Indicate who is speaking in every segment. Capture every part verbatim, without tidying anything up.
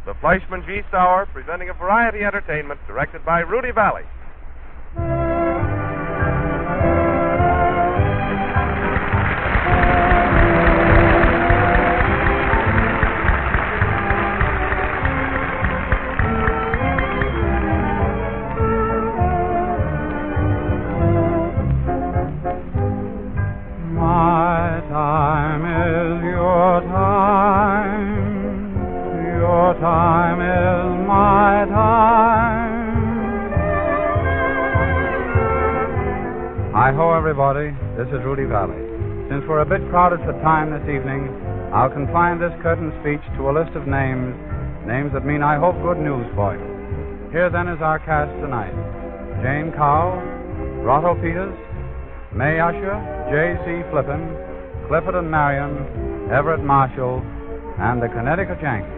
Speaker 1: the Fleischmann G. Sauer, presenting a variety entertainment directed by Rudy Valley.
Speaker 2: Everybody, this is Rudy Valley. Since we're a bit crowded for time this evening, I'll confine this curtain speech to a list of names, names that mean, I hope, good news for you. Here then is our cast tonight. Jane Cowell, Rotto Peters, May Usher, J C. Flippin, Clifford and Marion, Everett Marshall, and the Connecticut Yankees.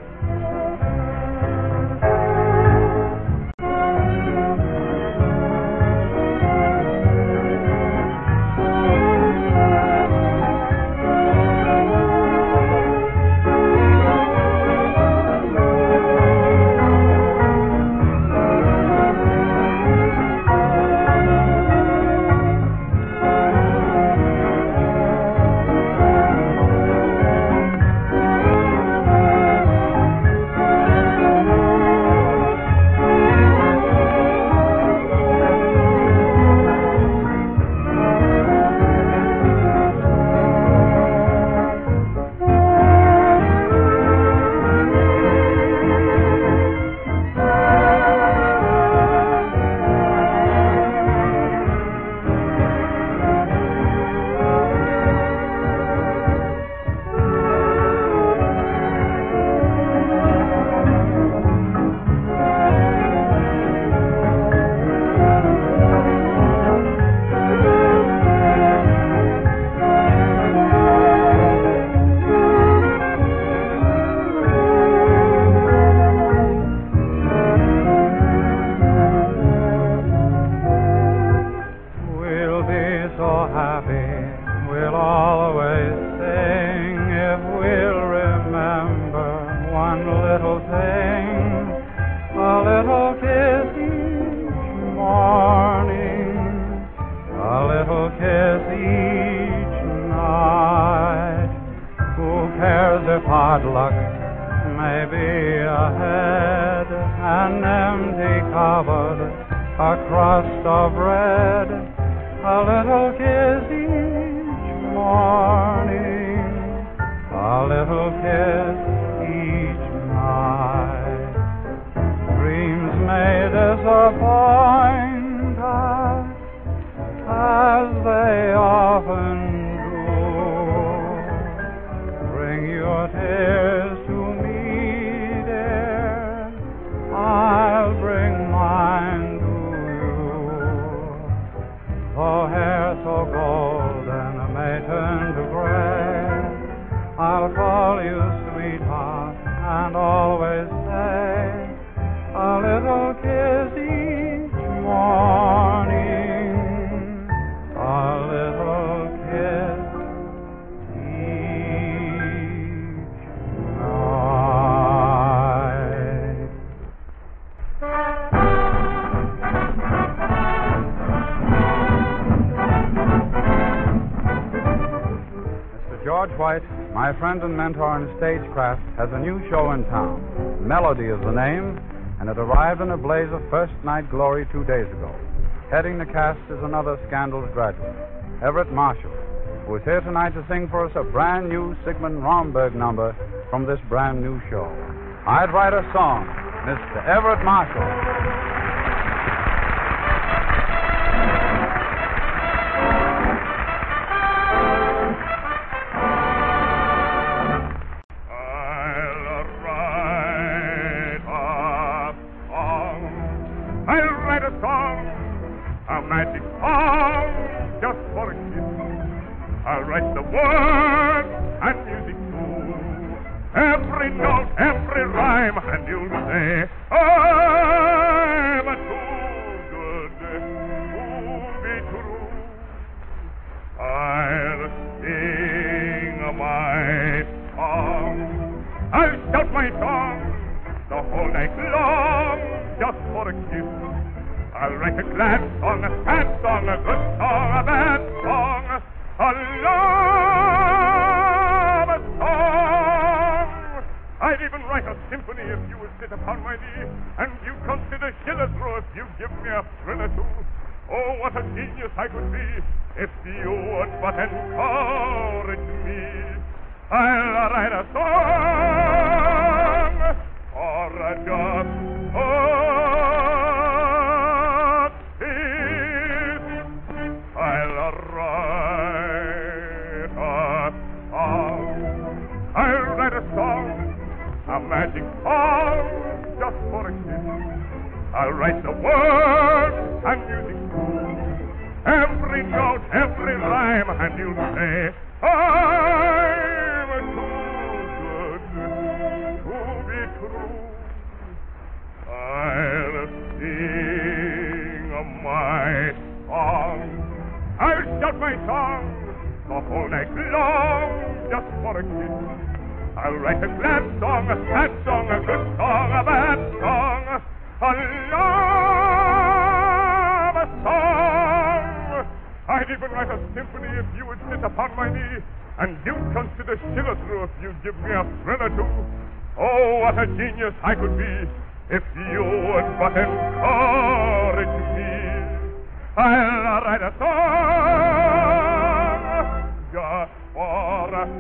Speaker 2: My friend and mentor in stagecraft has a new show in town. Melody is the name, and it arrived in a blaze of first-night glory two days ago. Heading the cast is another Scandals graduate, Everett Marshall, who is here tonight to sing for us a brand-new Sigmund Romberg number from this brand-new show. I'd Write a Song, Mister Everett Marshall.
Speaker 3: I'll write the words and music too. Every note, every rhyme, and you'll say, I'm too good to be true. I'll sing my song. I'll shout my song the whole night long, just for a kiss. I'll write a glad song, a sad song, a good song, a bad song, a love song. I'd even write a symphony if you would sit upon my knee, and you consider Schiller through if you give me a thrill or two. Oh, what a genius I could be if you would but encourage me. I'll write a song or a just a kiss. I'll write a song. I'll write a song, a magic song, just for a kiss. I'll write the words and music too, every note, every rhyme, and you'll say I'm too good to be true. I'll sing my song, I'll shout my song the whole night long, just for a kiss. I'll write a glad song, a sad song, a good song, a bad song, a love song. I'd even write a symphony if you would sit upon my knee, and you'd consider Schiller through if you'd give me a thrill or two. Oh, what a genius I could be if you would but encourage me. I'll write a song just for a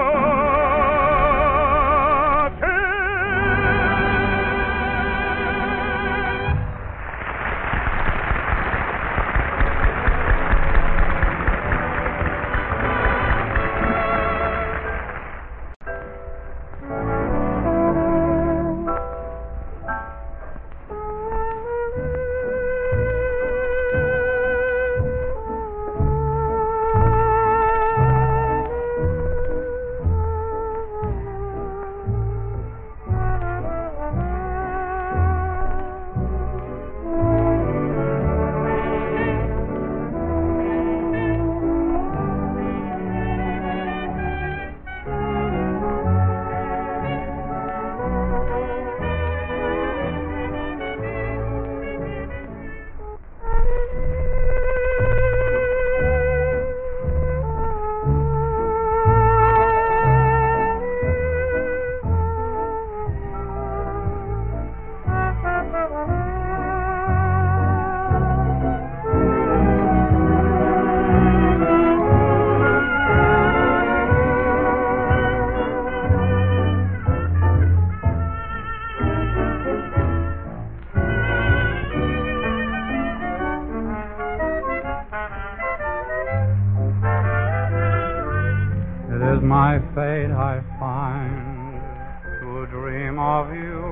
Speaker 2: my fate I find to dream of you,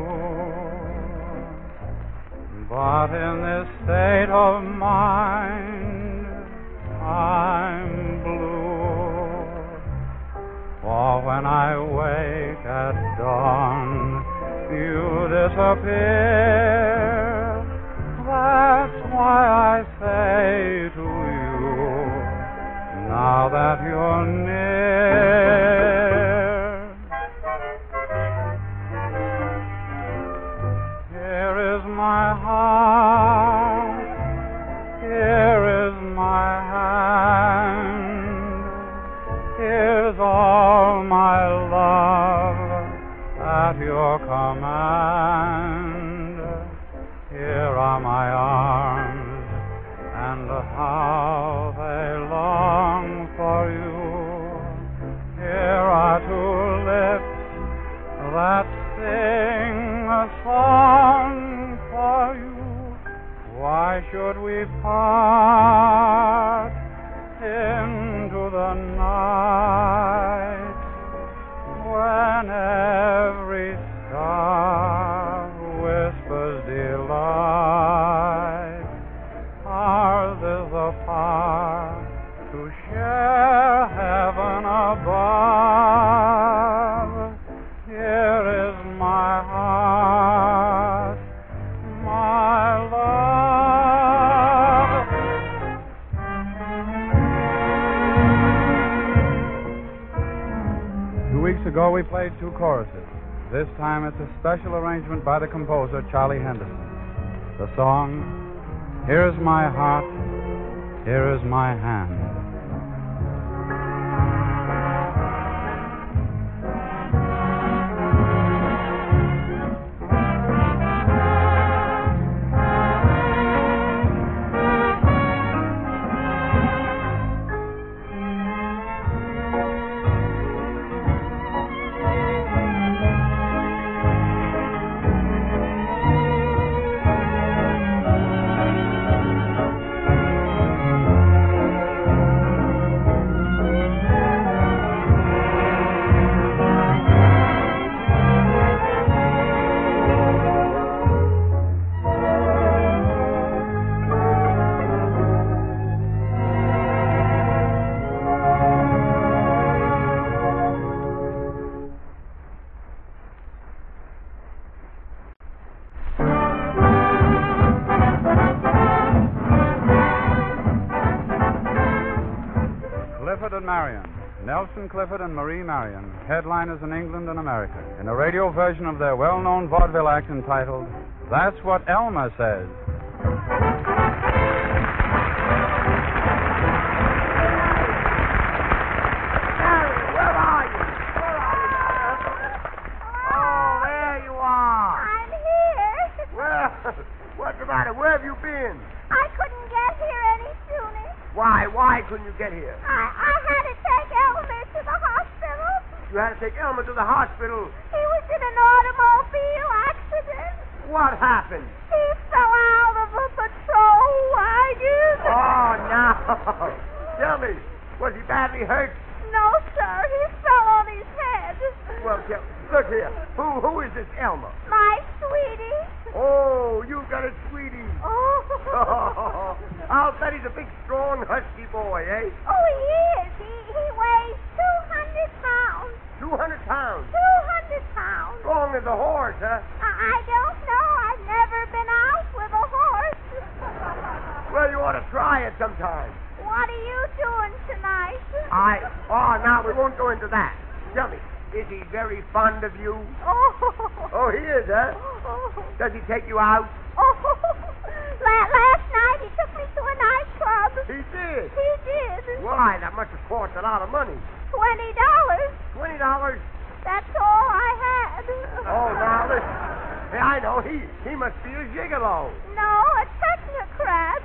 Speaker 2: but in this state of mind I'm blue. For when I wake at dawn you disappear. That's why I say to you, now that you're near, here is my heart, here is my hand, here's all my love at your command. Here are my arms, and how they long for you. Here are two lips that sing a song for you. Why should we part into the night when every star whispers delight? Ours is the power to share heaven above. Here is my heart, my love. Two weeks ago we played two choruses. This time it's a special arrangement by the composer, Charlie Henderson. The song, Here's My Heart, Here Is My Hand. Clifford and Marion. Nelson Clifford and Marie Marion, headliners in England and America, in a radio version of their well-known vaudeville act entitled, That's What Elmer Says.
Speaker 4: Where are you? Where are you? Oh, there you are.
Speaker 5: I'm here.
Speaker 4: Well, what's the matter? Where have you been?
Speaker 5: I couldn't get here any sooner.
Speaker 4: Why? Why couldn't you get here?
Speaker 5: I, I had to take Elmer to the hospital.
Speaker 4: You had to take Elmer to the hospital.
Speaker 5: He was in an automobile accident.
Speaker 4: What happened?
Speaker 5: He fell out of a patrol wagon.
Speaker 4: Oh, no. Tell me, was he badly hurt?
Speaker 5: No, sir. He fell on his head.
Speaker 4: Well, tell, look here. Who who is this Elmer?
Speaker 5: My sweetie.
Speaker 4: Oh, you got a sweetie.
Speaker 5: Oh.
Speaker 4: I'll bet he's a big, strong, husky boy, eh?
Speaker 5: Oh, he is. He, he weighs two hundred pounds.
Speaker 4: Two hundred pounds.
Speaker 5: two hundred pounds.
Speaker 4: Strong as a horse, huh?
Speaker 5: I, I don't know. I've never been out with a horse.
Speaker 4: Well, you ought to try it sometime.
Speaker 5: What are you doing tonight?
Speaker 4: I... Oh, now, we won't go into that. Tell me, is he very fond of you?
Speaker 5: Oh.
Speaker 4: Oh, he is, huh?
Speaker 5: Oh.
Speaker 4: Does he take you out?
Speaker 5: Oh. La- last night he took me to a nightclub.
Speaker 4: He did.
Speaker 5: He did.
Speaker 4: Why, that must have cost a lot of money.
Speaker 5: Twenty dollars.
Speaker 4: Twenty dollars?
Speaker 5: That's all I had.
Speaker 4: Oh, now, listen. Hey, I know. He he must be a gigolo.
Speaker 5: No, a technocrat.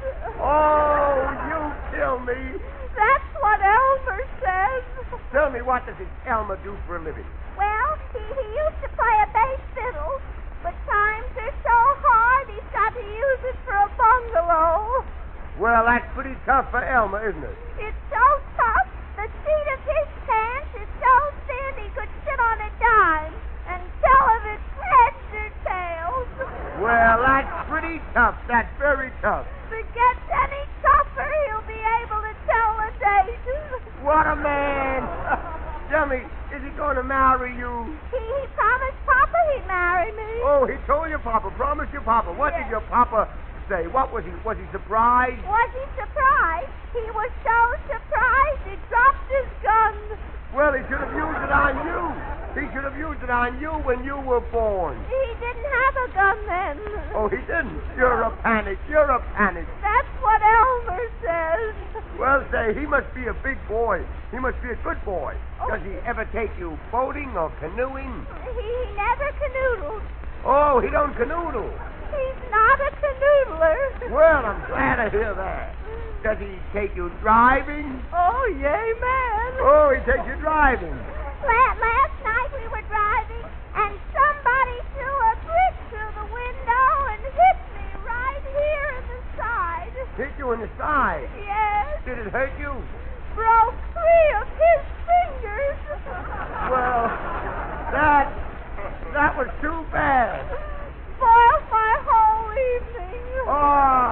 Speaker 4: Oh, you kill me.
Speaker 5: That's what Elmer says.
Speaker 4: Tell me, what does this Elmer do for a living?
Speaker 5: Well, he, he used to play a bass fiddle, but times are so hard he's got to use it for a bungalow.
Speaker 4: Well, that's pretty tough for Elmer, isn't it?
Speaker 5: It's so tough, the seat of his pants is so thin he could sit on a dime and tell if it's heads or tails.
Speaker 4: Well, that's pretty tough. That's very tough.
Speaker 5: If it gets any tougher, he'll be able to tell a date.
Speaker 4: What a man. Tell me, is he going to marry you?
Speaker 5: He, he promised Papa he'd marry me.
Speaker 4: Oh, he told your Papa, promised your Papa. What
Speaker 5: Yes.
Speaker 4: did your Papa say? What was he? Was he surprised?
Speaker 5: Was he surprised? He was so surprised he dropped his gun.
Speaker 4: Well, he should have used it on you. He should have used it on you when you were born.
Speaker 5: He didn't have a gun then.
Speaker 4: Oh, he didn't. You're a panic. You're a panic.
Speaker 5: That's what Elmer says.
Speaker 4: Well, say, he must be a big boy. He must be a good boy. Does he ever take you boating or canoeing?
Speaker 5: He, he never canoodles.
Speaker 4: Oh, he don't canoodle.
Speaker 5: He's not a canoodler.
Speaker 4: Well, I'm glad to hear that. Does he take you driving?
Speaker 5: Oh, yay, man.
Speaker 4: Oh, he takes you driving.
Speaker 5: La- last night we were driving, and somebody threw a brick through the window and hit me right here in the side.
Speaker 4: Hit you in the side.
Speaker 5: Yes.
Speaker 4: Did it hurt you?
Speaker 5: Broke three of his fingers.
Speaker 4: Well, that that was too bad.
Speaker 5: Spoiled my whole evening.
Speaker 4: Oh,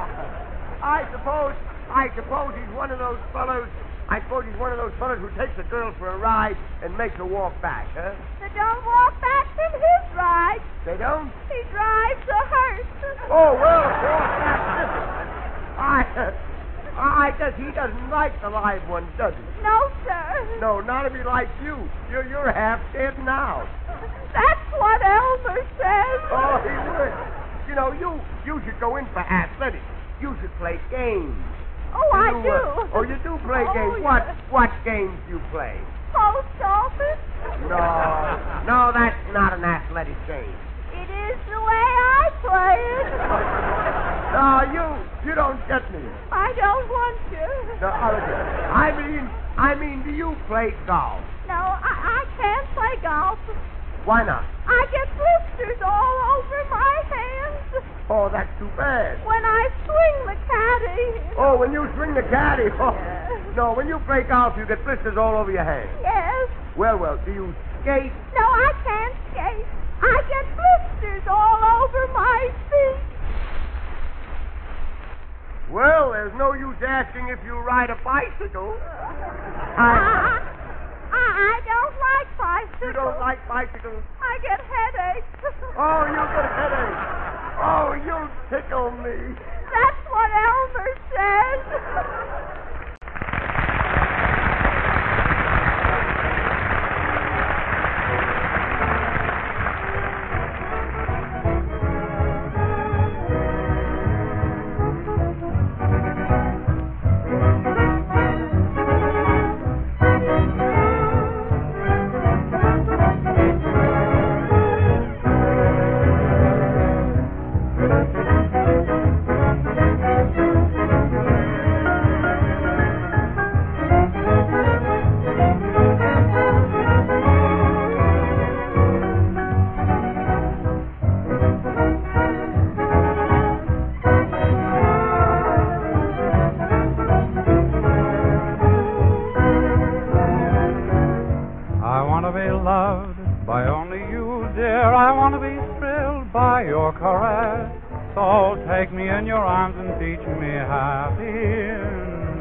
Speaker 4: I suppose I suppose he's one of those fellows. I suppose he's one of those fellows who takes a girl for a ride and makes her walk back, huh?
Speaker 5: They don't walk back from his ride.
Speaker 4: They don't?
Speaker 5: He drives a hearse.
Speaker 4: Oh, well, of course, that's different. I, I guess he doesn't like the live ones, does he?
Speaker 5: No, sir.
Speaker 4: No, not if he likes you. You're, you're half dead now.
Speaker 5: That's Elmer says.
Speaker 4: Oh, he would. You know, you you should go in for athletics. You should play games.
Speaker 5: Oh, I
Speaker 4: You,
Speaker 5: do.
Speaker 4: uh, oh, you do play
Speaker 5: Oh,
Speaker 4: games.
Speaker 5: yeah.
Speaker 4: What what games do you play?
Speaker 5: Post office?
Speaker 4: No, no, that's not an athletic game.
Speaker 5: It is the way I play it.
Speaker 4: No, you you don't get me.
Speaker 5: I don't want to.
Speaker 4: No, uh, I mean, I mean, do you play golf?
Speaker 5: No, I, I can't play golf.
Speaker 4: Why not?
Speaker 5: I get blisters all over my hands
Speaker 4: Oh, that's too bad.
Speaker 5: when I swing the caddy.
Speaker 4: Oh, when you swing the caddy. Oh, no, when you play golf, you get blisters all over your hands.
Speaker 5: Yes.
Speaker 4: Well, well, do you skate?
Speaker 5: No, I can't skate. I get blisters all over my feet.
Speaker 4: Well, there's no use asking if you ride a bicycle.
Speaker 5: I,
Speaker 4: I,
Speaker 5: I, I don't like bicycles.
Speaker 4: you don't like bicycles?
Speaker 5: I get headaches.
Speaker 4: Oh, you get headache. Oh, you tickle me.
Speaker 5: That's what Elmer says.
Speaker 2: I want to be loved by only you, dear. I want to be thrilled by your caress. So take me in your arms and teach me happiness.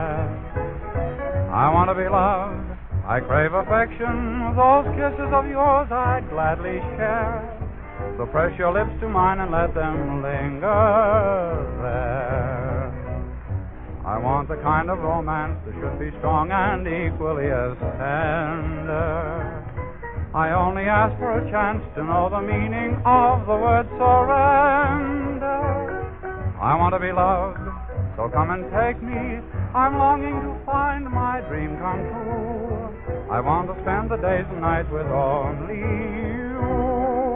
Speaker 2: I want to be loved. I crave affection. Those kisses of yours I'd gladly share. So press your lips to mine and let them linger there. I want the kind of romance that should be strong and equally as tender. I only ask for a chance to know the meaning of the word surrender. I want to be loved, so come and take me. I'm longing to find my dream come true. I want to spend the days and nights with only you.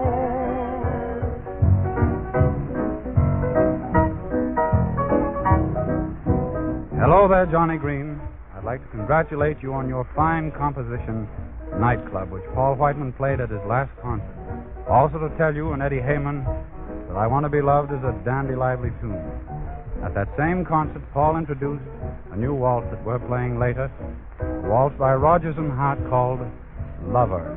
Speaker 2: Hello there, Johnny Green. I'd like to congratulate you on your fine composition, Nightclub, which Paul Whiteman played at his last concert. Also to tell you and Eddie Heyman that I Want to Be Loved is a dandy lively tune. At that same concert, Paul introduced a new waltz that we're playing later, a waltz by Rodgers and Hart called Lover.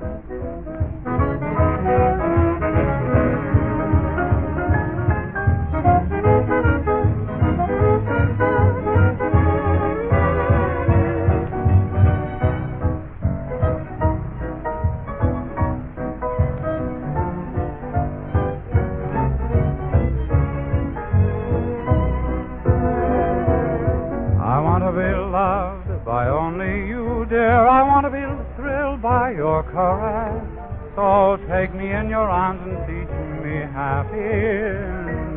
Speaker 2: By only you, dear, I want to be thrilled by your caress. So take me in your arms and teach me happiness.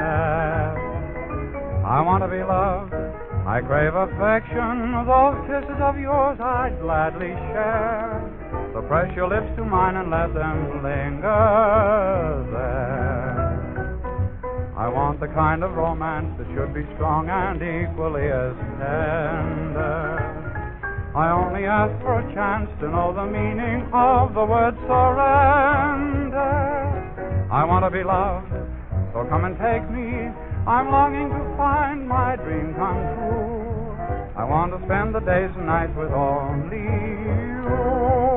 Speaker 2: I want to be loved. I crave affection. Those kisses of yours I'd gladly share. So press your lips to mine and let them linger there. I want the kind of romance that should be strong and equally as tender. I only ask for a chance to know the meaning of the word surrender. I want to be loved, so come and take me. I'm longing to find my dream come true. I want to spend the days and nights with only you.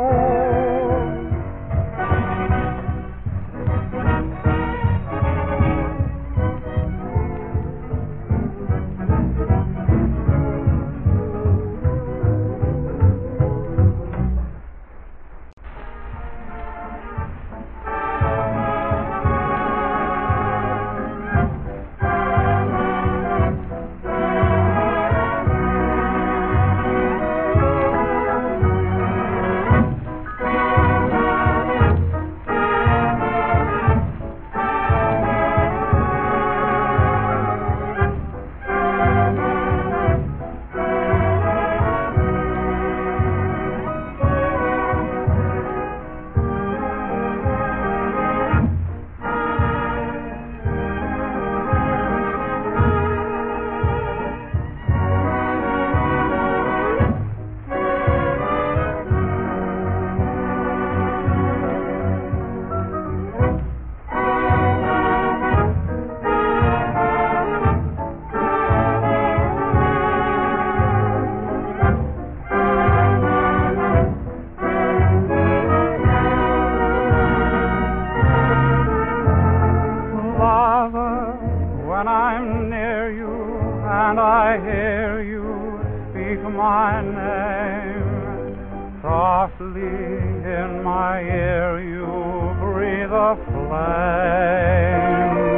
Speaker 2: softly in my ear you breathe a flame.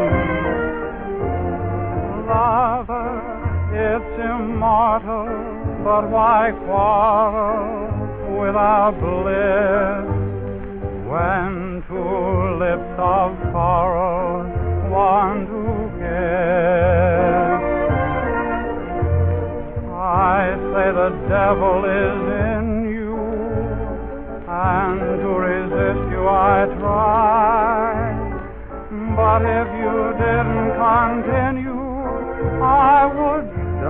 Speaker 2: Lover, it's immortal, but why quarrel with our bliss when two lips of coral want to kiss? I say the devil is in you, and to resist you I try. But if you didn't continue, I would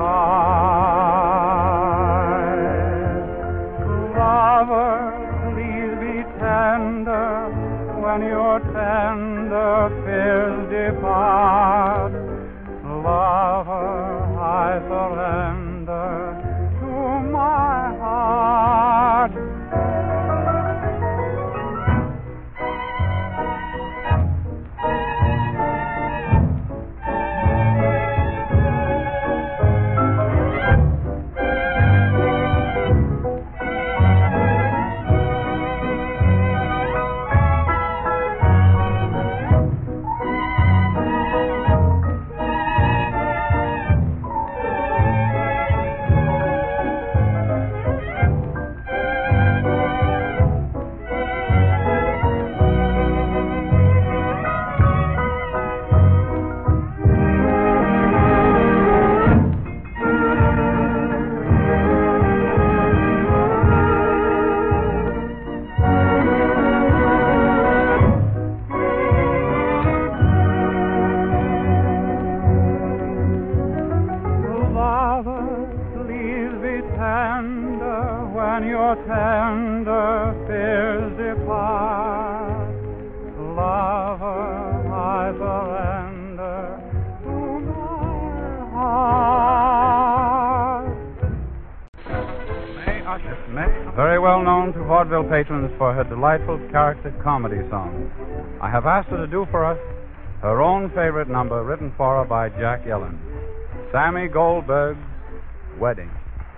Speaker 2: die. Lover, please be tender when your tender fears depart. Lover, I surrender to my heart. When your tender fears depart, lover, I surrender to my heart. Mae Usher, Mae, very well known to vaudeville patrons for her delightful character comedy songs. I have asked her to do for us her own favorite number written for her by Jack Yellen, Sammy Goldberg's Wedding.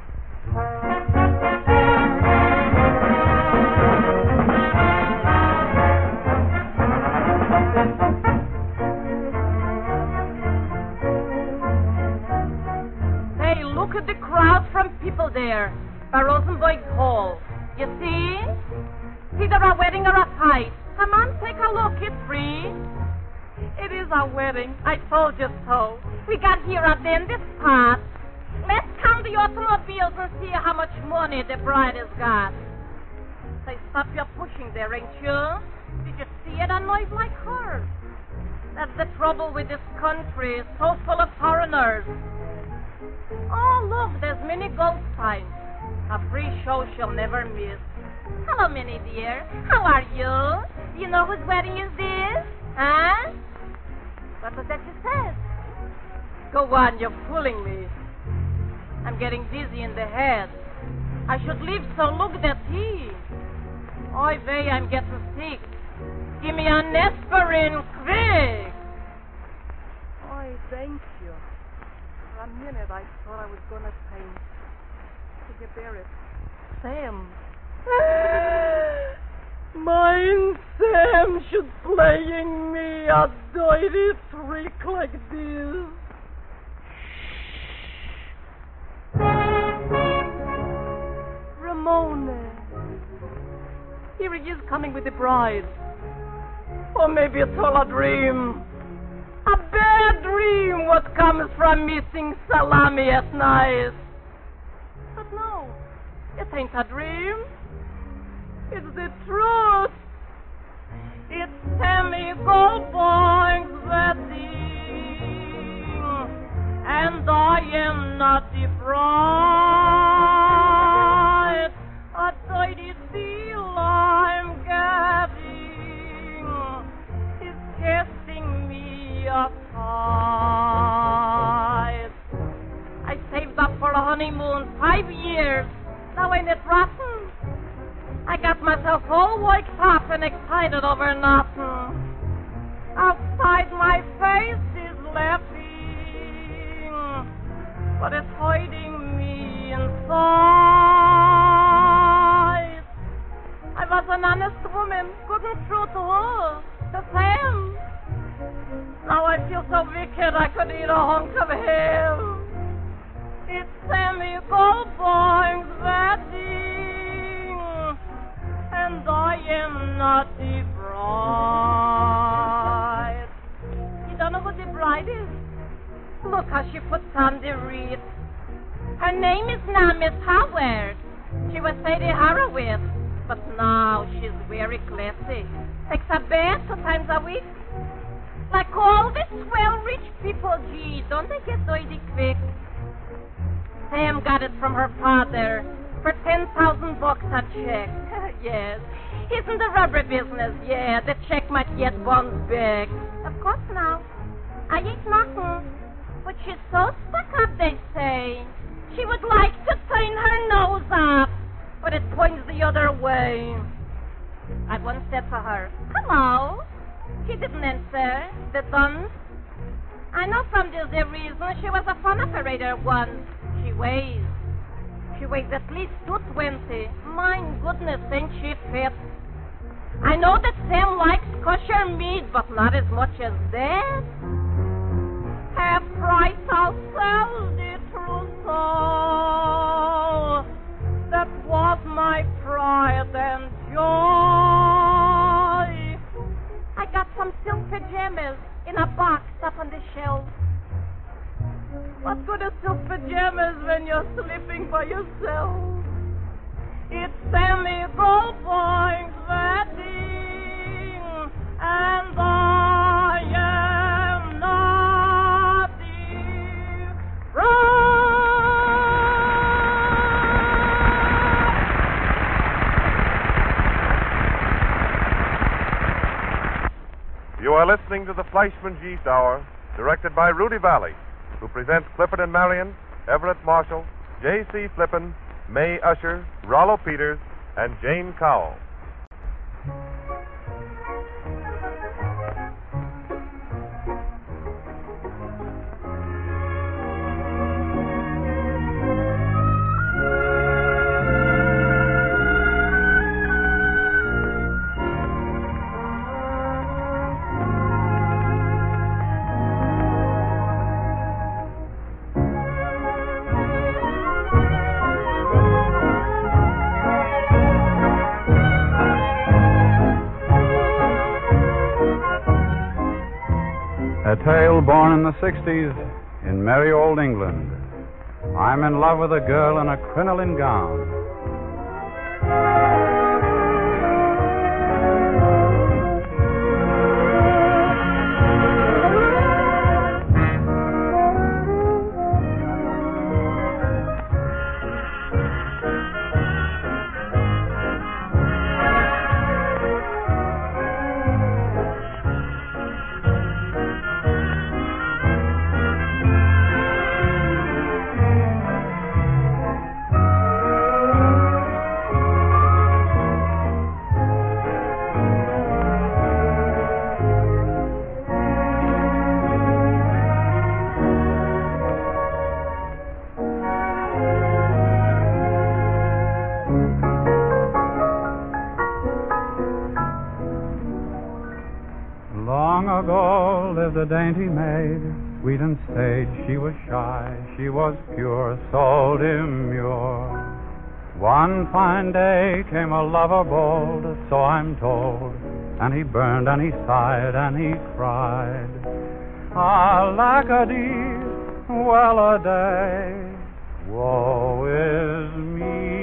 Speaker 6: Look at the crowd from people there by Rosenberg's Hall. You see? It's either a wedding or a fight. Come on, take a look. It's free. It is a wedding. I told you so. We got here at the end this part. Let's count the automobiles and see how much money the bride has got. Say, stop your pushing there, ain't you? Did you see it? A noise like hers. That's the trouble with this country. It's so full of foreigners. Oh, look, there's Minnie Goldstein. A free show she'll never miss. Hello, Minnie, dear. How are you? Do you know whose wedding is this? Huh? What was that you said? Go on, you're fooling me. I'm getting dizzy in the head. I should leave, so look that tea. Oy vey, I'm getting sick. Give me an aspirin, quick. Oy, thank you. For a minute, I thought I was going to faint. Could you bear it? Sam. Mine Sam should playing me a dirty trick like this. Ramone. Here he is coming with the bride. Or maybe it's all a dream. A bad dream what comes from missing salami at night. But no, it ain't a dream. It's the truth. It's Sammy Goldberg's wedding, and I am not the bride. A dirty deal I'm getting is casting me aside. I saved up for a honeymoon five years. Now ain't it rotten? I got myself all worked up and excited over nothing. Outside my face is laughing, but it's hurting me inside. was an honest woman. Couldn't true to her. The same. Now I feel so wicked I could eat a hunk of hell. It's Sammy Goldboing's wedding, and I am not the bride. You don't know who the bride is? Look how she puts on the wreath. Her name is now Miss Howard. She was Sadie Horowitz, but now she's very classy. Takes a bath two times a week. Like all the swell rich people, gee, don't they get dirty quick? Sam got it from her father for ten thousand bucks a check. Yes. He's in the rubber business, yeah. The check might get bounced back. Of course now. I ain't nothing. But she's so stuck up, they say. She would like to turn her nose up, but it points the other way. I once said to her, hello. She didn't answer. The dunce. I know from this the reason she was a phone operator once. She weighs. She weighs at least two twenty. My goodness, ain't she fit? I know that Sam likes kosher meat, but not as much as that. Half price, I'll sell the trousseau. That was my pride and joy. I got some silk pajamas in a box up on the shelf. What good are silk pajamas when you're sleeping by yourself? It's Sammy Goldboing's wedding, and I am not the bride.
Speaker 1: You are listening to the Fleischman G Hour, directed by Rudy Valley, who presents Clifford and Marion, Everett Marshall, J C. Flippin, May Usher, Rollo Peters, and Jane Cowell.
Speaker 2: A tale born in the sixties in merry old England. I'm in love with a girl in a crinoline gown. Long ago lived a dainty maid, sweet and sage, she was shy, she was pure, so demure. One fine day came a lover bold, so I'm told, and he burned and he sighed and he cried. Alack-a-dee, well-a-day, woe is me.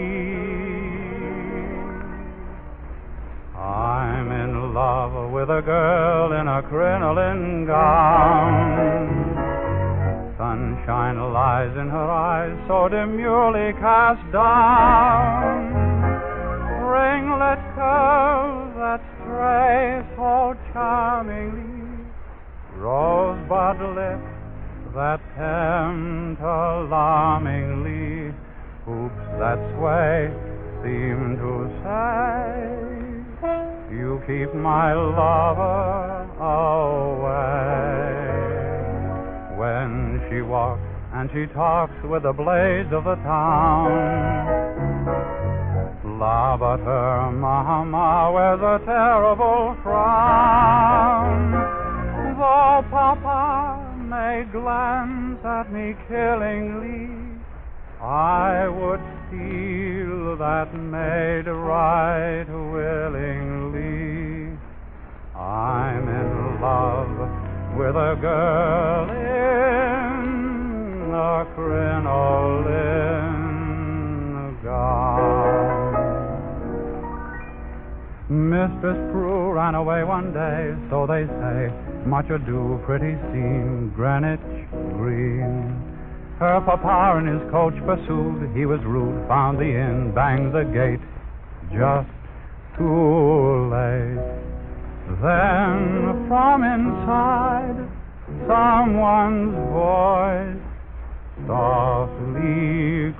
Speaker 2: I'm in love with a girl in a crinoline gown. Sunshine lies in her eyes, so demurely cast down. Ringlet curls that stray so charmingly, rosebud lips that tempt alarmingly, hoops that sway seem to say, you keep my lover away. When she walks and she talks with the blades of the town, La, but her mama wears a terrible frown. Though Papa may glance at me killingly, I would steal that maid right willingly. I'm in love with a girl in a crinoline gown. Mistress Prue ran away one day, so they say. Much ado, pretty scene, Greenwich Green. Her papa in his coach pursued. He was rude, found the inn, banged the gate. Just too late. Then from inside, someone's voice softly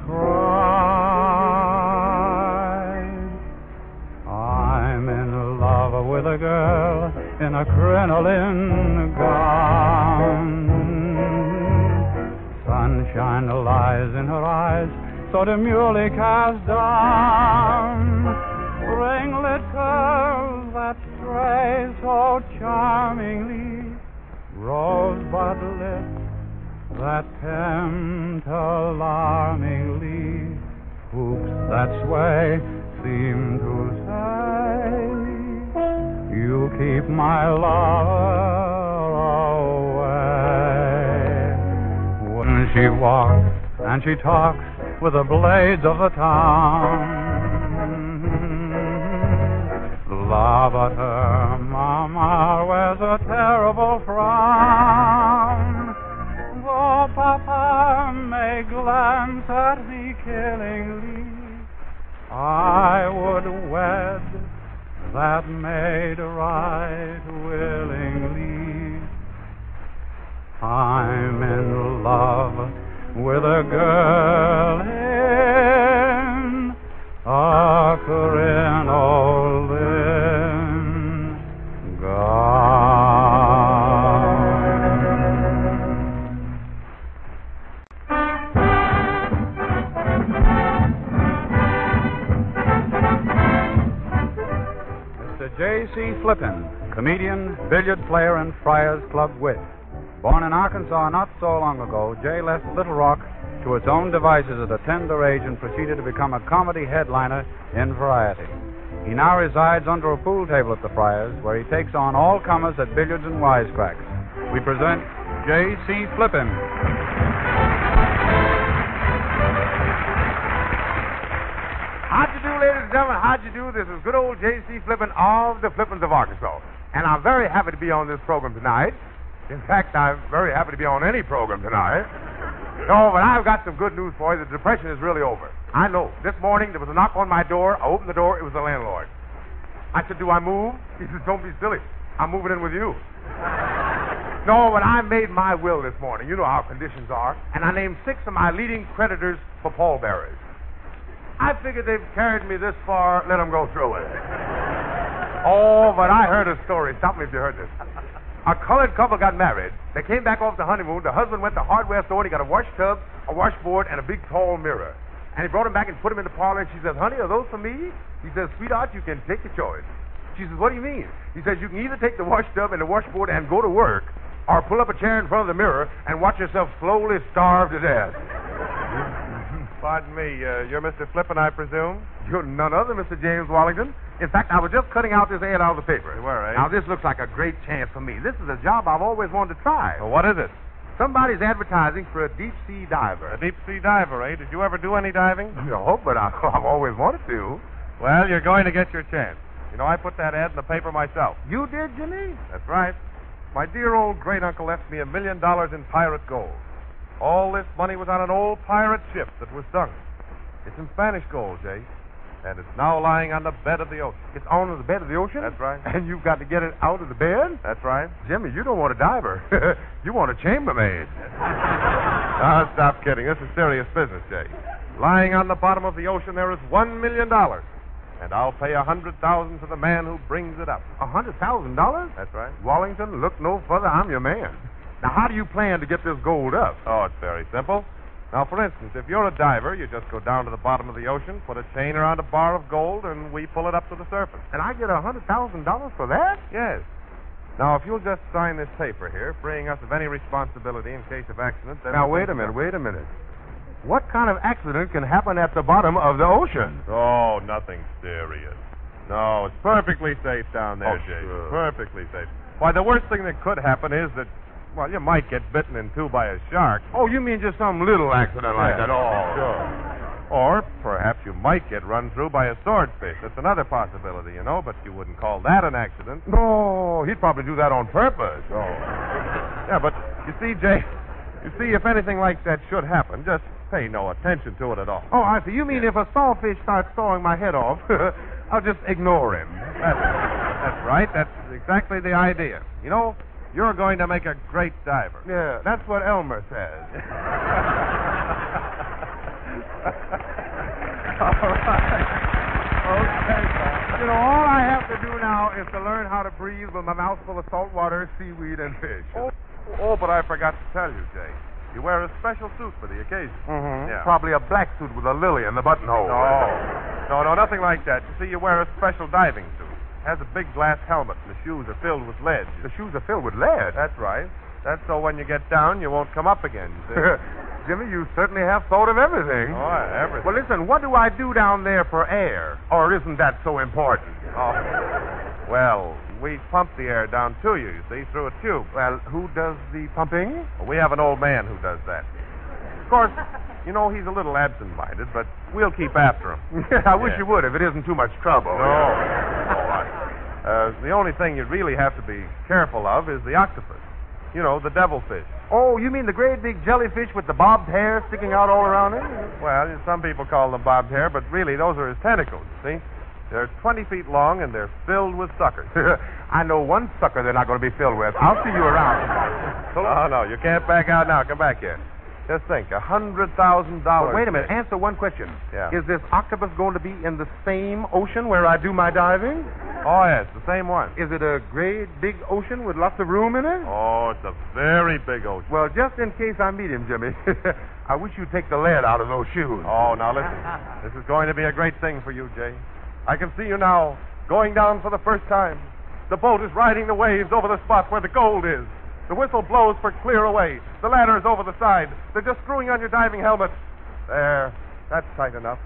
Speaker 2: cried, I'm in love with a girl in a crinoline gown. Sunshine lies in her eyes, so demurely cast down. Ringlet curls that stray so charmingly, rosebud lips that tempt alarmingly, hoops that sway seem to say, you keep my lover away. When she walks and she talks with the blades of the town, La, but her mama wears a terrible frown. Though Papa may glance at me killingly, I would wed that maid right willingly. I'm in love with a girl in a crinoline gown. Mister J C Flippin, comedian, billiard player, and Friars Club wit. Born in Arkansas not so long ago, Jay left Little Rock to its own devices at a tender age and proceeded to become a comedy headliner in Variety. He now resides under a pool table at the Friars, where he takes on all comers at billiards and wisecracks. We present J C Flippin.
Speaker 7: How'd you do, ladies and gentlemen? How'd you do? This is good old J C Flippin of the Flippins of Arkansas. And I'm very happy to be on this program tonight. In fact, I'm very happy to be on any program tonight. No, but I've got some good news for you. The depression is really over. I know. This morning, there was a knock on my door. I opened the door. It was the landlord. I said, do I move? He said, don't be silly. I'm moving in with you. No, but I made my will this morning. You know how conditions are. And I named six of my leading creditors for pallbearers. I figured they've carried me this far. Let them go through it. Oh, but I heard a story. Stop me if you heard this. A colored couple got married. They came back off the honeymoon. The husband went to the hardware store and he got a wash tub, a washboard, and a big tall mirror. And he brought him back and put him in the parlor. And she says, honey, are those for me? He says, sweetheart, you can take your choice. She says, what do you mean? He says, you can either take the wash tub and the washboard and go to work, or pull up a chair in front of the mirror and watch yourself slowly starve to death.
Speaker 1: Pardon me, uh, you're Mister Flippin, I presume?
Speaker 7: You're none other, Mister James Wallington. In fact, I was just cutting out this ad out of the paper.
Speaker 1: You were, eh?
Speaker 7: Now, this looks like a great chance for me. This is a job I've always wanted to try.
Speaker 1: Well, what is it?
Speaker 7: Somebody's advertising for a deep-sea diver.
Speaker 1: A deep-sea diver, eh? Did you ever do any diving?
Speaker 7: No, but I, I've always wanted to.
Speaker 1: Well, you're going to get your chance. You know, I put that ad in the paper myself.
Speaker 7: You did, Jimmy?
Speaker 1: That's right. My dear old great-uncle left me a million dollars in pirate gold. All this money was on an old pirate ship that was sunk. It's in Spanish gold, Jay. And it's now lying on the bed of the ocean.
Speaker 7: It's on the bed of the ocean?
Speaker 1: That's right.
Speaker 7: And you've got to get it out of the bed?
Speaker 1: That's right.
Speaker 7: Jimmy, you don't want a diver. You want a chambermaid.
Speaker 1: Now, stop kidding. This is serious business, Jay. Lying on the bottom of the ocean, there is one million dollars. And I'll pay a hundred thousand to the man who brings it up.
Speaker 7: A hundred thousand dollars?
Speaker 1: That's right.
Speaker 7: Wallington, look no further. I'm your man. Now, how do you plan to get this gold up?
Speaker 1: Oh, it's very simple. Now, for instance, if you're a diver, you just go down to the bottom of the ocean, put a chain around a bar of gold, and we pull it up to the surface.
Speaker 7: And I get a hundred thousand dollars for that?
Speaker 1: Yes. Now, if you'll just sign this paper here, freeing us of any responsibility in case of accident, then...
Speaker 7: Now, wait a minute, wait a minute. What kind of accident can happen at the bottom of the ocean?
Speaker 1: Oh, nothing serious. No, it's perfectly safe down there,
Speaker 7: Oh,
Speaker 1: Jay.
Speaker 7: sure.
Speaker 1: Perfectly safe. Why, the worst thing that could happen is that, well, you might get bitten in two by a shark.
Speaker 7: Oh, you mean just some little accident like
Speaker 1: Yeah,
Speaker 7: that? Oh,
Speaker 1: sure. Or perhaps you might get run through by a swordfish. That's another possibility, you know, but you wouldn't call that an accident.
Speaker 7: No, he'd probably do that on purpose.
Speaker 1: Oh. Yeah, but you see, Jay, you see, if anything like that should happen, just pay no attention to it at all.
Speaker 7: Oh, I see. You mean if a sawfish starts sawing my head off, I'll just ignore him.
Speaker 1: That's, that's right. That's exactly the idea. You know, you're going to make a great diver.
Speaker 7: Yeah, that's what Elmer says.
Speaker 1: All right. Okay,
Speaker 7: You know, all I have to do now is to learn how to breathe with my mouth full of salt water, seaweed, and fish.
Speaker 1: Oh, oh, but I forgot to tell you, Jay. You wear a special suit for the occasion.
Speaker 7: Mm-hmm.
Speaker 1: Yeah.
Speaker 7: Probably a black suit with a lily in the buttonhole.
Speaker 1: No. No, no, nothing like that. You see, you wear a special diving suit. It has a big glass helmet, and the shoes are filled with lead.
Speaker 7: The shoes are filled with lead.
Speaker 1: That's right. That's so when you get down, you won't come up again, you see.
Speaker 7: Jimmy, you certainly have thought of everything.
Speaker 1: Oh, everything.
Speaker 7: Well, listen, what do I do down there for air? Or isn't that so important?
Speaker 1: Oh. Well, we pump the air down to you, you see, through a tube.
Speaker 7: Well, who does the pumping?
Speaker 1: Well, we have an old man who does that. Of course, you know, he's a little absent-minded, but we'll keep after him.
Speaker 7: I wish
Speaker 1: Yeah.
Speaker 7: you would if it isn't too much trouble.
Speaker 1: No. no I, uh, the only thing you really have to be careful of is the octopus. You know, the devilfish.
Speaker 7: Oh, you mean the great big jellyfish with the bobbed hair sticking out all around it?
Speaker 1: Well, some people call them bobbed hair, but really those are his tentacles, you see? They're twenty feet long, and they're filled with suckers.
Speaker 7: I know one sucker they're not going to be filled with. I'll see you around.
Speaker 1: No, no, you can't back out now. Come back here. Just think, a hundred thousand dollars.
Speaker 7: Wait a minute. Answer one question.
Speaker 1: Yeah.
Speaker 7: Is this octopus going to be in the same ocean where I do my diving?
Speaker 1: Oh, yes, the same one.
Speaker 7: Is it a great big ocean with lots of room in it?
Speaker 1: Oh, it's a very big ocean.
Speaker 7: Well, just in case I meet him, Jimmy, I wish you'd take the lead out of those shoes.
Speaker 1: Oh, now listen. This is going to be a great thing for you, Jay. I can see you now, going down for the first time. The boat is riding the waves over the spot where the gold is. The whistle blows for clear away. The ladder is over the side. They're just screwing on your diving helmet. There. That's tight enough.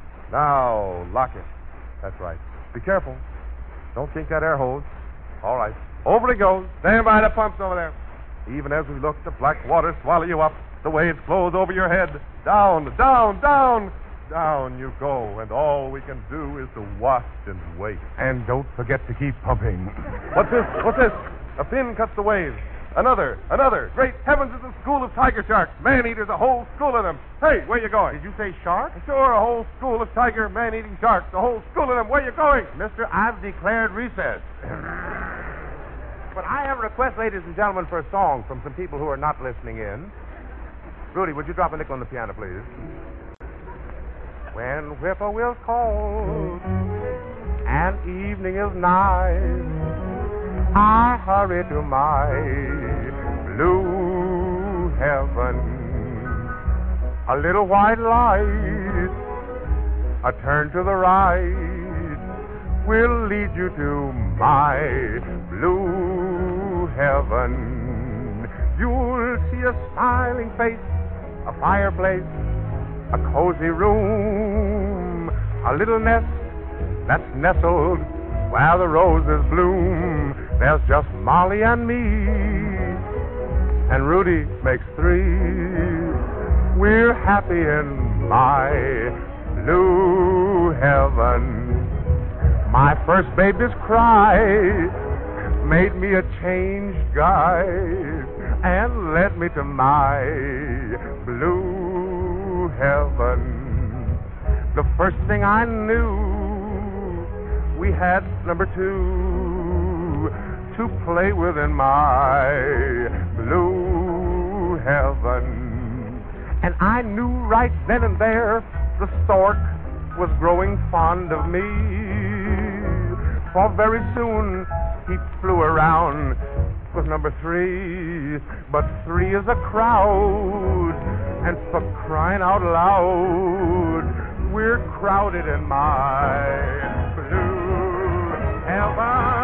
Speaker 1: Now, lock it. That's right. Be careful. Don't kink that air hose. All right. Over it goes. Stand by the pumps over there. Even as we look, the black water swallow you up. The waves close over your head. Down, down, down. Down you go, and all we can do is to watch and wait.
Speaker 7: And don't forget to keep pumping.
Speaker 1: What's this? What's this? A fin cuts the waves. Another, another. Great heavens, it's a school of tiger sharks. Man-eaters, a whole school of them. Hey, where you going?
Speaker 7: Did you say shark?
Speaker 1: Sure, a whole school of tiger, man-eating sharks. A whole school of them. Where you going?
Speaker 7: Mister, I've declared recess. But I have a request, ladies and gentlemen, for a song from some people who are not listening in. Rudy, would you drop a nickel on the piano, please? When whippoorwills call and evening is nigh, I hurry to my blue heaven. A little white light, a turn to the right, will lead you to my blue heaven. You'll see a smiling face, a fireplace, a cozy room, a little nest that's nestled where the roses bloom. There's just Molly and me, and Rudy makes three. We're happy in my blue heaven. My first baby's cry made me a changed guy and led me to my blue heaven. The first thing I knew, we had number two to play with in my blue heaven. And I knew right then and there the stork was growing fond of me. For very soon he flew around with number three. But three is a crowd, And for crying out loud, we're crowded in my blue heaven.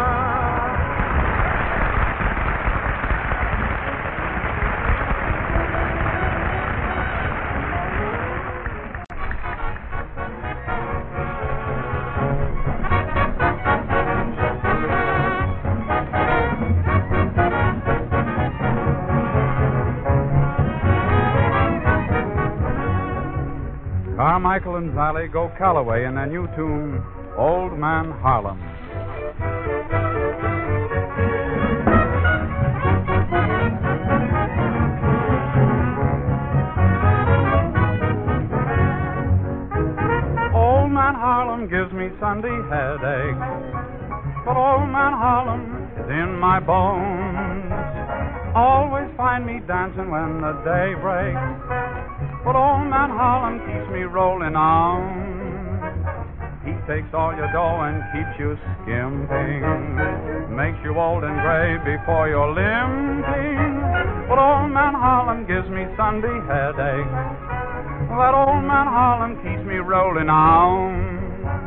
Speaker 2: Carmichael and Valley go Calloway in their new tune, Old Man Harlem. Old Man Harlem gives me Sunday headache, but Old Man Harlem is in my bones. Always find me dancing when the day breaks, but Old Man Harlem keeps me rolling on. He takes all your dough and keeps you skimping, makes you old and gray before you're limping. But Old Man Harlem gives me Sunday headache. That Old Man Harlem keeps me rolling on.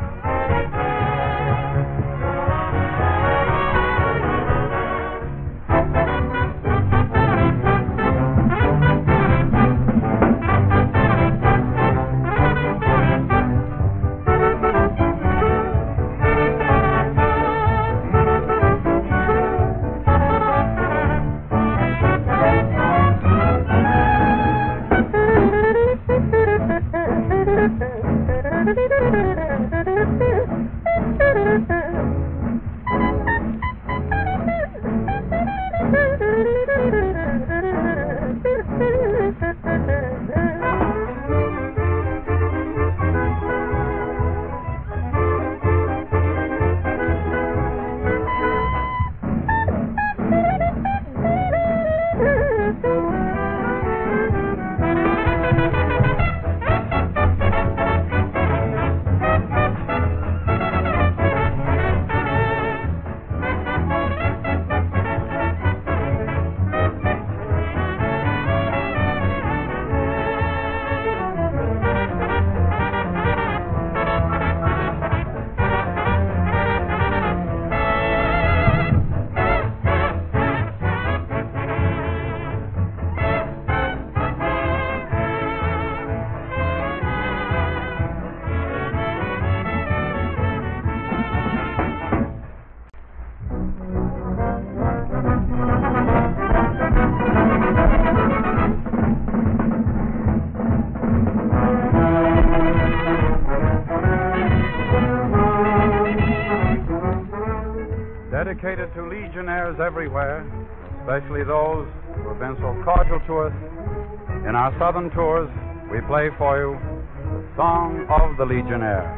Speaker 2: Dedicated to Legionnaires everywhere, especially those who have been so cordial to us. In our southern tours, we play for you the Song of the Legionnaire.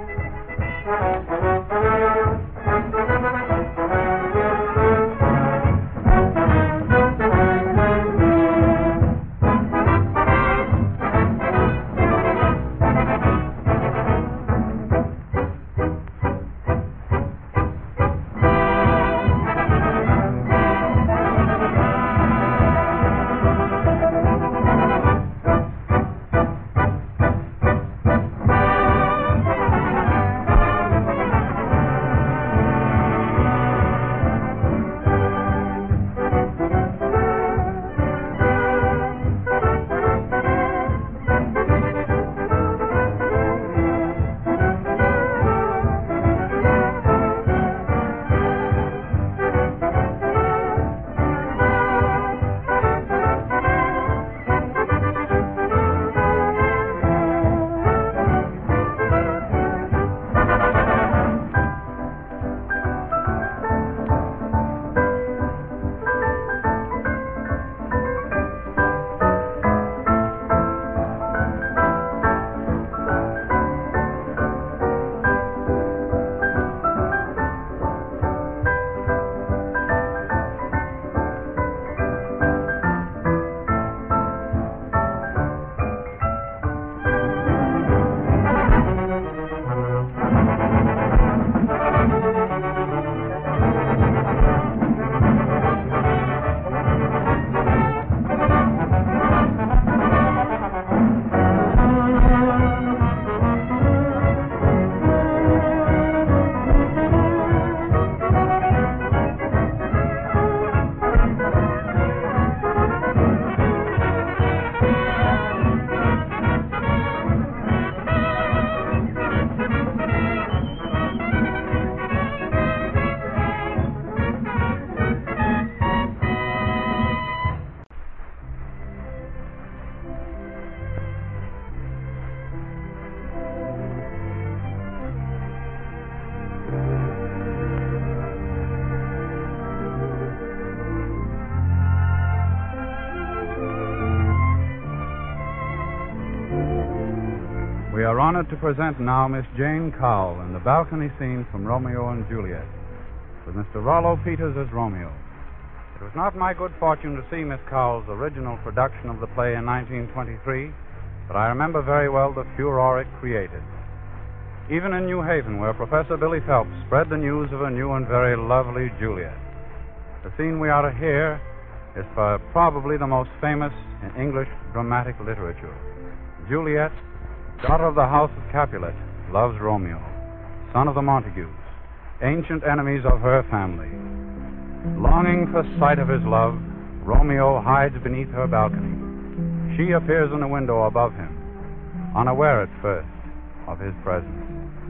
Speaker 2: are honored to present now Miss Jane Cowell in the balcony scene from Romeo and Juliet, with Mister Rollo Peters as Romeo. It was not my good fortune to see Miss Cowell's original production of the play in nineteen twenty-three, but I remember very well the furor it created. Even in New Haven, where Professor Billy Phelps spread the news of a new and very lovely Juliet. The scene we are to hear is for probably the most famous in English dramatic literature. Juliet, daughter of the house of Capulet, loves Romeo, son of the Montagues, ancient enemies of her family. Longing for sight of his love, Romeo hides beneath her balcony. She appears in the window above him, unaware at first of his presence.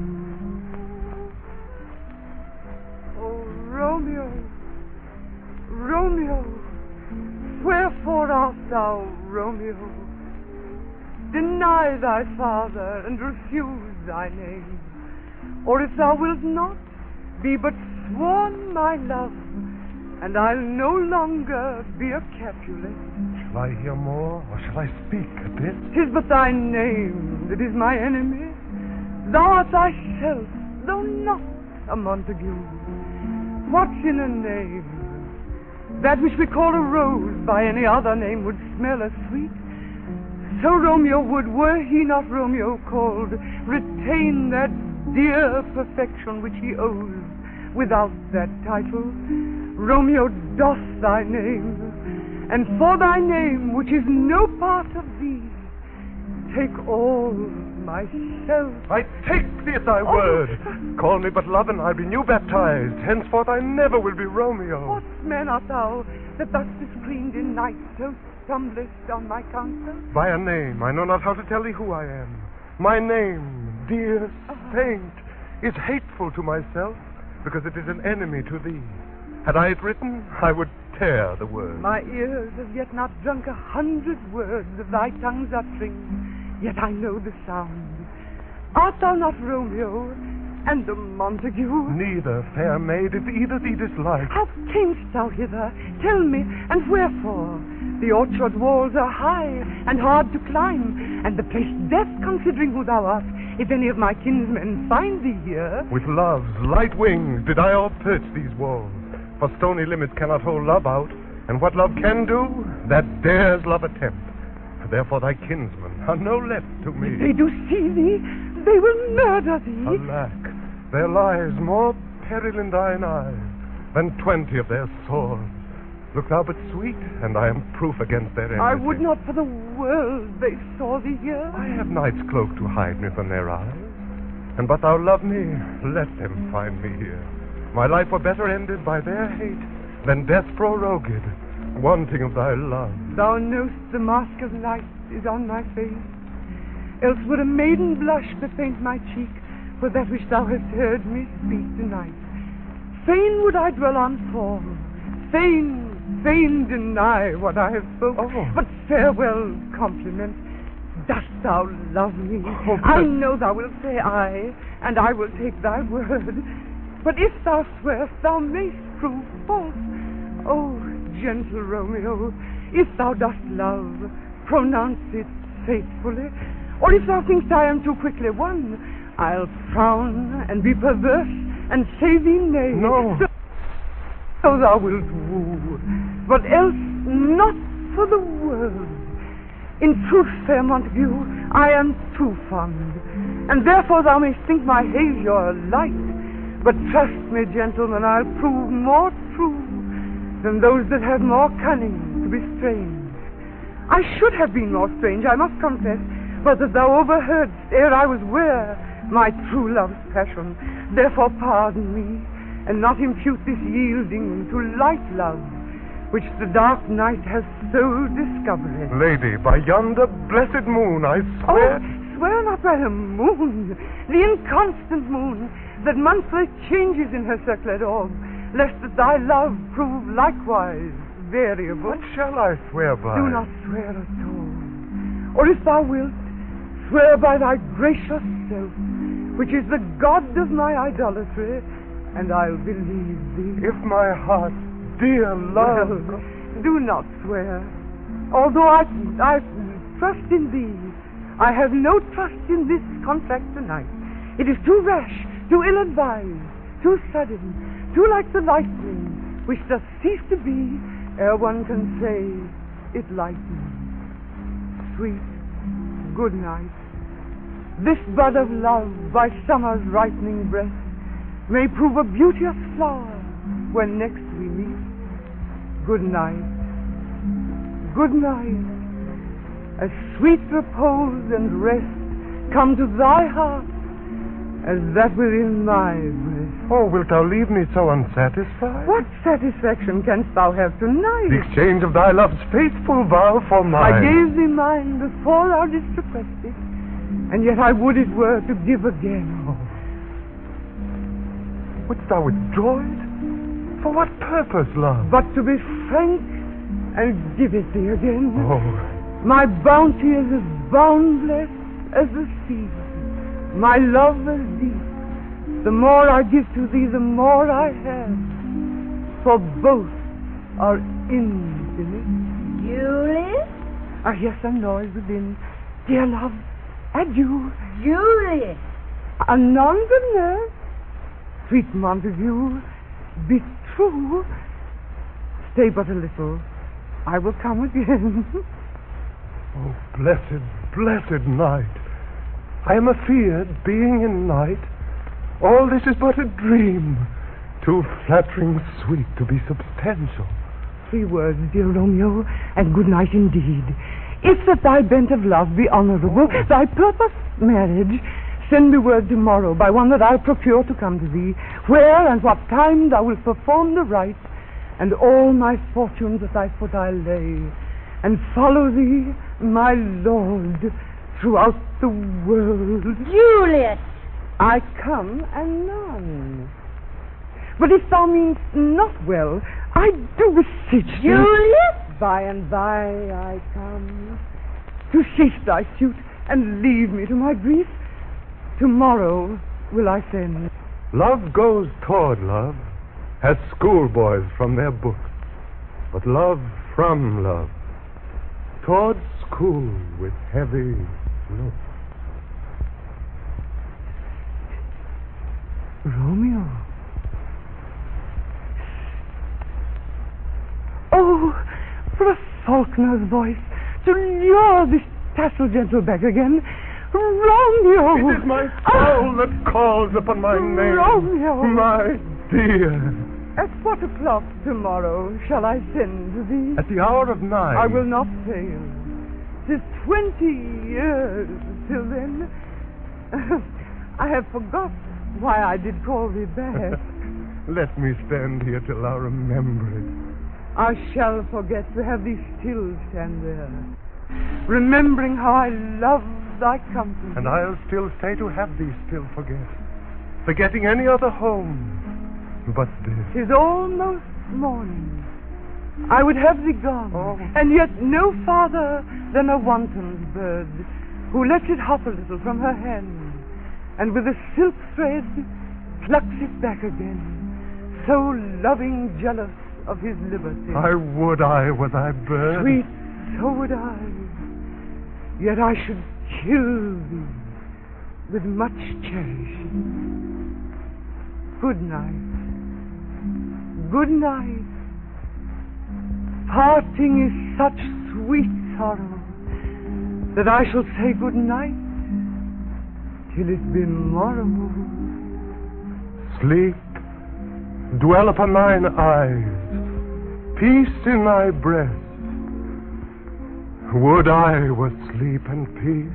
Speaker 8: Oh, Romeo, Romeo, wherefore art thou, Romeo? Deny thy father and refuse thy name. Or if thou wilt not, be but sworn my love, and I'll no longer be a Capulet.
Speaker 3: Shall I hear more, or shall I speak at this?
Speaker 8: 'Tis but thy name that is my enemy. Thou art thyself, though not a Montague. What's in a name? That which we call a rose by any other name would smell as sweet. So Romeo would, were he not Romeo called, retain that dear perfection which he owes without that title. Romeo, doff thy name, and for thy name, which is no part of thee, take all myself.
Speaker 3: I take thee at thy
Speaker 8: Oh.
Speaker 3: word. Call me but love, and I'll be new baptized. Henceforth I never will be Romeo.
Speaker 8: What man art thou that thus screened in night so stumblest on my counsel?
Speaker 3: By a name, I know not how to tell thee who I am. My name, dear saint, is hateful to myself, because it is an enemy to thee. Had I it written, I would tear the word.
Speaker 8: My ears have yet not drunk a hundred words of thy tongue's uttering, yet I know the sound. Art thou not Romeo, and the Montague?
Speaker 3: Neither, fair maid, if either thee dislike.
Speaker 8: How camest thou hither? Tell me, and wherefore? The orchard walls are high and hard to climb, and the place death, considering who thou art, if any of my kinsmen find thee here.
Speaker 3: With love's light wings did I all-perch these walls, for stony limits cannot hold love out, and what love can do, that dares love attempt. Therefore thy kinsmen are no less to me.
Speaker 8: If they do see thee, they will murder thee.
Speaker 3: Alack, there lies more peril in thine eyes than twenty of their swords. Look thou but sweet, and I am proof against their enmity.
Speaker 8: I would not for the world they saw thee here.
Speaker 3: I have night's cloak to hide me from their eyes, and but thou love me, let them find me here. My life were better ended by their hate than death prorogued, wanting of thy love.
Speaker 8: Thou know'st the mask of light is on my face, else would a maiden blush bepaint my cheek for that which thou hast heard me speak tonight. Fain would I dwell on form, fain, fain deny what I have spoken.
Speaker 3: Oh.
Speaker 8: But farewell, compliment. Dost thou love me?
Speaker 3: Oh, but-
Speaker 8: I know thou wilt say aye, and I will take thy word. But if thou swearst, thou mayst prove false. Oh, gentle Romeo, if thou dost love, pronounce it faithfully. Or if thou thinkst I am too quickly won, I'll frown and be perverse and say thee nay.
Speaker 3: No.
Speaker 8: So, so thou wilt woo, but else not for the world. In truth, fair Montague, I am too fond, and therefore thou mayst think my hazeure light. But trust me, gentlemen, I'll prove more true than those that have more cunning to be strange. I should have been more strange, I must confess, but that thou overheardst ere I was ware my true love's passion. Therefore pardon me, and not impute this yielding to light love, which the dark night has so discovered.
Speaker 3: Lady, by yonder blessed moon, I
Speaker 8: Oh,
Speaker 3: swear...
Speaker 8: swear not by the moon, the inconstant moon, that monthly changes in her circlet orb, lest that thy love prove likewise variable.
Speaker 3: What shall I swear by?
Speaker 8: Do not swear at all. Or if thou wilt, swear by thy gracious self, which is the god of my idolatry, and I'll believe thee.
Speaker 3: If my heart, dear love...
Speaker 8: Well, do not swear. Although I, I trust in thee, I have no trust in this contract tonight. It is too rash, too ill-advised, too sudden, too like the lightning, which does cease to be ere one can say it lightens. Sweet, good night. This bud of love by summer's ripening breath may prove a beauteous flower when next we meet. Good night. Good night. As sweet repose and rest come to thy heart as that within my breast.
Speaker 3: Oh, wilt thou leave me so unsatisfied?
Speaker 8: What satisfaction canst thou have tonight?
Speaker 3: The exchange of thy love's faithful vow for mine.
Speaker 8: I gave thee mine before thou didst request it, and yet I would it were to give again.
Speaker 3: Oh. Wouldst thou withdraw it? For what purpose, love?
Speaker 8: But to be frank and give it thee again.
Speaker 3: Oh.
Speaker 8: My bounty is as boundless as the sea. My love is deep. The more I give to thee, the more I have. For both are infinite.
Speaker 5: Julius?
Speaker 8: I hear some noise within. Dear love, adieu.
Speaker 5: Julius?
Speaker 8: Anon the nurse. Sweet Montague, be true. Stay but a little. I will come again.
Speaker 3: Oh, blessed, blessed night. I am afeard, being in night, all this is but a dream, too flattering sweet to be substantial.
Speaker 8: Three words, dear Romeo, and good night indeed. If that thy bent of love be honorable, oh. thy purpose marriage, send me word tomorrow by one that I'll procure to come to thee, where and what time thou wilt perform the rite, and all my fortunes at thy foot I'll lay, and follow thee, my lord, throughout the world.
Speaker 5: Julius!
Speaker 8: I come anon. But if thou meanst not well, I do beseech thee.
Speaker 5: Julius!
Speaker 8: By and by I come to cease thy suit and leave me to my grief. Tomorrow will I send.
Speaker 3: Love goes toward love, as schoolboys from their books, but love from love, toward school with heavy looks.
Speaker 8: Romeo. Oh, for a falconer's voice to lure this tassel gentle back again. Romeo!
Speaker 3: It is my soul that calls upon my name.
Speaker 8: Romeo!
Speaker 3: My dear.
Speaker 8: At what o'clock tomorrow shall I send to thee?
Speaker 3: At the hour of nine.
Speaker 8: I will not fail. 'Tis twenty years till then. I have forgot why I did call thee back.
Speaker 3: Let me stand here till I remember it.
Speaker 8: I shall forget to have thee still stand there, remembering how I love thy company.
Speaker 3: And I'll still stay to have thee still forget, forgetting any other home but this.
Speaker 8: 'Tis almost morning. I would have thee gone,
Speaker 3: oh.
Speaker 8: and yet no farther than a wanton's bird, who lets it hop a little from her hand, and with a silk thread plucks it back again, so loving jealous of his liberty.
Speaker 3: I would I were thy bird.
Speaker 8: Sweet, so would I. Yet I should kill thee with much cherishing. Good night. Good night. Parting is such sweet sorrow that I shall say good night till it be morrow.
Speaker 3: Sleep, dwell upon thine eyes, peace in thy breast. Would I were sleep and peace,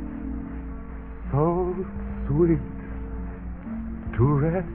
Speaker 3: so sweet to rest.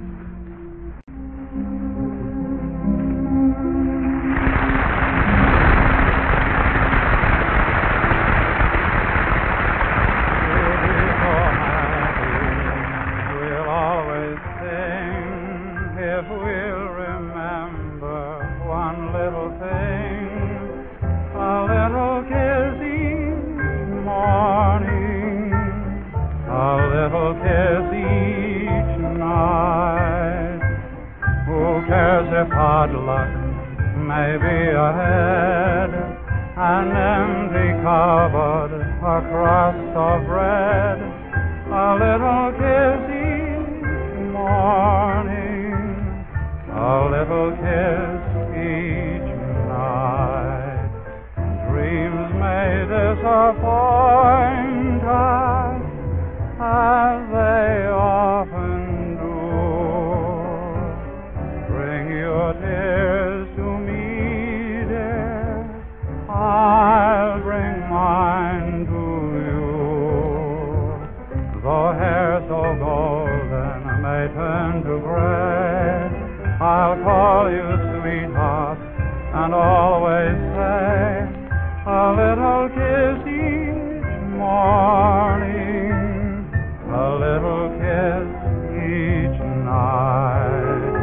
Speaker 2: Hard luck may be ahead, an empty cupboard a crust of bread, a little kiss each morning, a little kiss each night. Dreams may disappoint us, as they often do. Bring your tears to me, dear, I'll bring mine to you. Though hair so golden may turn to gray, I'll call you sweetheart and always say, a little kiss each morning, a little kiss each night.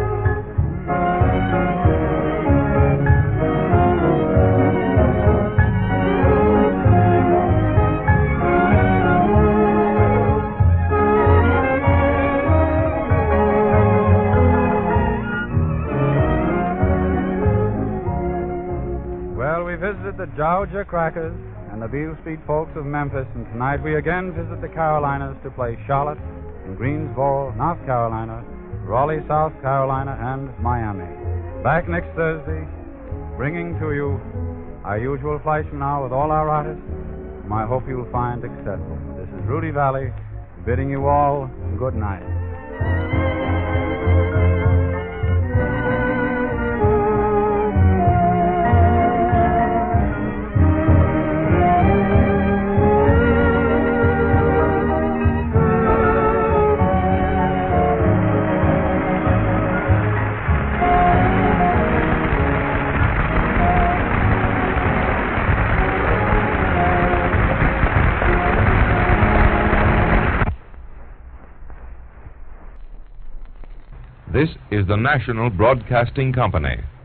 Speaker 2: Well, we visited the Georgia Crackers and the Beale Street Folks of Memphis, and tonight we again visit the Carolinas to play Charlotte in Greensboro, North Carolina, Raleigh, South Carolina, and Miami. Back next Thursday, bringing to you our usual Fleischman Hour with all our artists, whom I hope you'll find successful. This is Rudy Valley, bidding you all good night.
Speaker 9: This is the National Broadcasting Company.